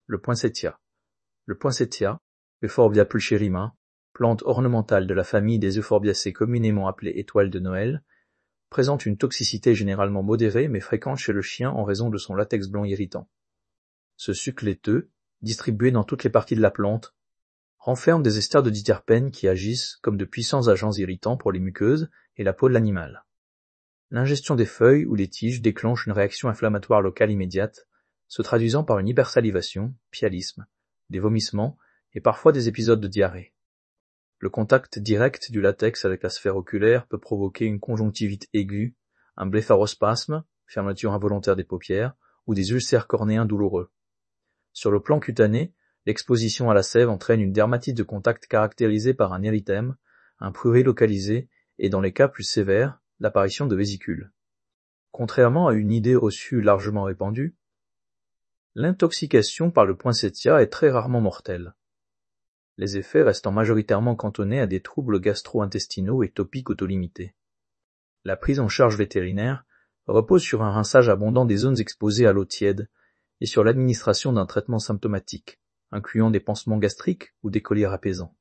Le poinsettia. Le poinsettia, Euphorbia pulcherrima, plante ornementale de la famille des Euphorbiacées communément appelée étoile de Noël, présente une toxicité généralement modérée mais fréquente chez le chien en raison de son latex blanc irritant. Ce suc laiteux, distribué dans toutes les parties de la plante, renferme des esters de diterpènes qui agissent comme de puissants agents irritants pour les muqueuses et la peau de l'animal. L'ingestion des feuilles ou des tiges déclenche une réaction inflammatoire locale immédiate, se traduisant par une hypersalivation, pyalisme, des vomissements et parfois des épisodes de diarrhée. Le contact direct du latex avec la sphère oculaire peut provoquer une conjonctivite aiguë, un blépharospasme, fermeture involontaire des paupières, ou des ulcères cornéens douloureux. Sur le plan cutané, l'exposition à la sève entraîne une dermatite de contact caractérisée par un érythème, un prurit localisé et, dans les cas plus sévères, l'apparition de vésicules. Contrairement à une idée reçue largement répandue, l'intoxication par le poinsettia est très rarement mortelle. Les effets restant majoritairement cantonnés à des troubles gastro-intestinaux et topiques autolimités. La prise en charge vétérinaire repose sur un rinçage abondant des zones exposées à l'eau tiède et sur l'administration d'un traitement symptomatique, incluant des pansements gastriques ou des collyres apaisants.